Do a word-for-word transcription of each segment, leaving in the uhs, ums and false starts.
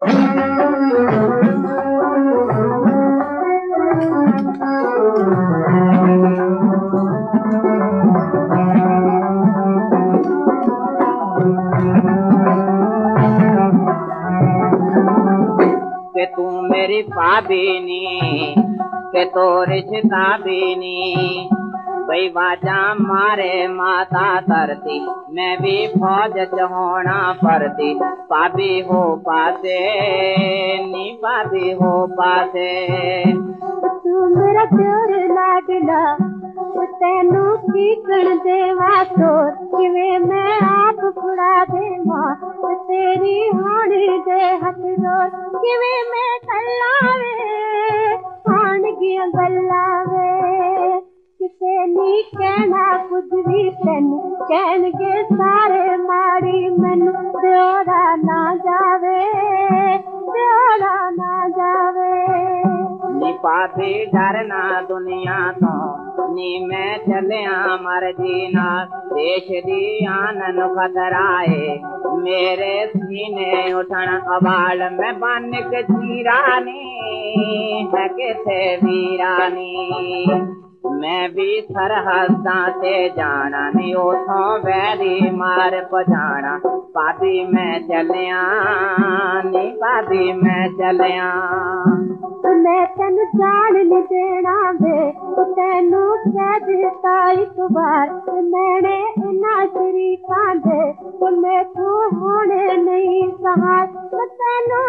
के तू मेरी पाबीनी के तो रिश्ता बीनी भाई बाजा मारे माता तरती मैं भी फौज होना पड़ती पाबी हो पासे नी पाबी हो पासे तू मेरा प्यार लाडला तेनू की कण देवा तोर किवे मैं आप फुड़ा देवा तेरी हाणी दे हथ रोर किवे मैं कल्लावे हाण गिया गल्लावे किसे नी कहना कुछ भी तेन कहनगे सारे माड़ी मैनू तेरा ना जावे तेरा ना जावे नी पापी डरना दुनिया तो नी मैं चलिया मर्जी ना देश दी आनन खतराए मेरे सीने उठन अबाल में बन के चीरानी है किथे वीरानी मैं भी सरहदा से जाना नहीं उठों वैरी मार पजाना पापी मैं चलिया नी पापी मैं चलिया मैं तेन जान नहीं देना वे तेनू कह दिता एक बार मैंने इना शरीफां दे मैं तू होने नहीं सहाय तेनू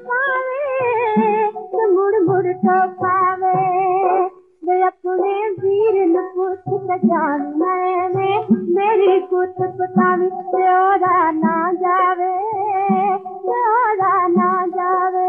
रोकावे मुड़ मुड़ टोकावे वे अपने वीर न पूछ जान मैंने मेरी कुछ पतावी तेरा ना जावे तेरा ना जावे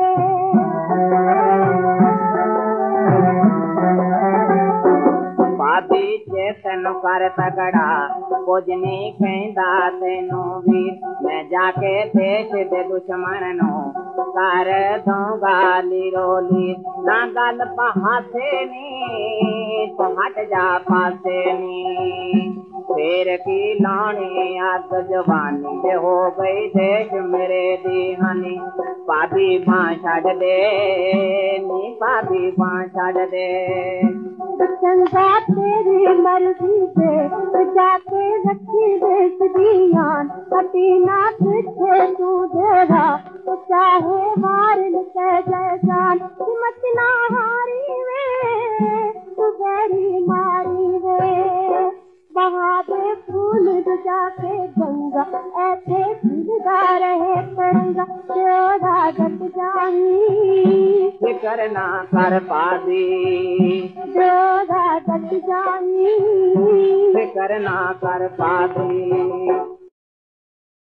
पापी चेतन कर तगड़ा कुछ नहीं कहता तेनू भी मैं जाके देश दे दुश्मन नो कर दूंगा लिरोली ना गल पासे नी तो हट जा पासे नी फेर की लानी अग जवानी जे हो गई देश मेरे दीहानी पापी बां छड़ दे नी पापी बां छड़ दे चंगा तेरी मर्जी से जाके रखी देश दियान हटी ना पीछे तू देगा चाहे मार निकल जाए जान हिम्मत ना हारी वे तू गहरी मारी वे बहा दे फूल जाके गंगा ऐसे खिलता रहे तिरंगा तेरा जट जानी फिकर ना कर पादी तेरा जट जानी फिकर ना कर पादी।